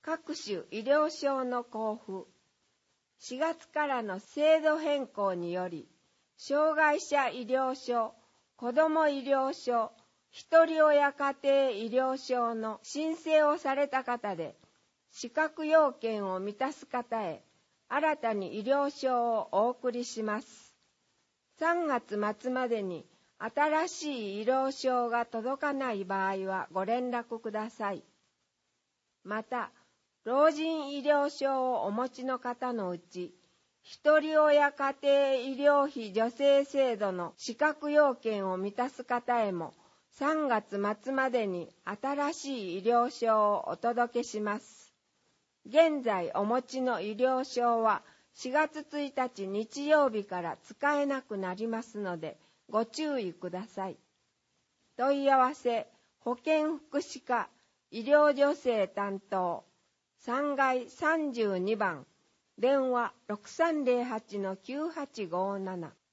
各種医療証の交付、4月からの制度変更により、障害者医療証、子ども医療証、ひとり親家庭医療証の申請をされた方で、資格要件を満たす方へ、新たに医療証をお送りします。3月末までに新しい医療証が届かない場合はご連絡ください。また、老人医療証をお持ちの方のうち、ひとり親家庭医療費助成制度の資格要件を満たす方へも、3月末までに新しい医療証をお届けします。現在お持ちの医療証は4月1日日曜日から使えなくなりますのでご注意ください。問い合わせ、保健福祉課医療助成担当3階32番、電話 6308-9857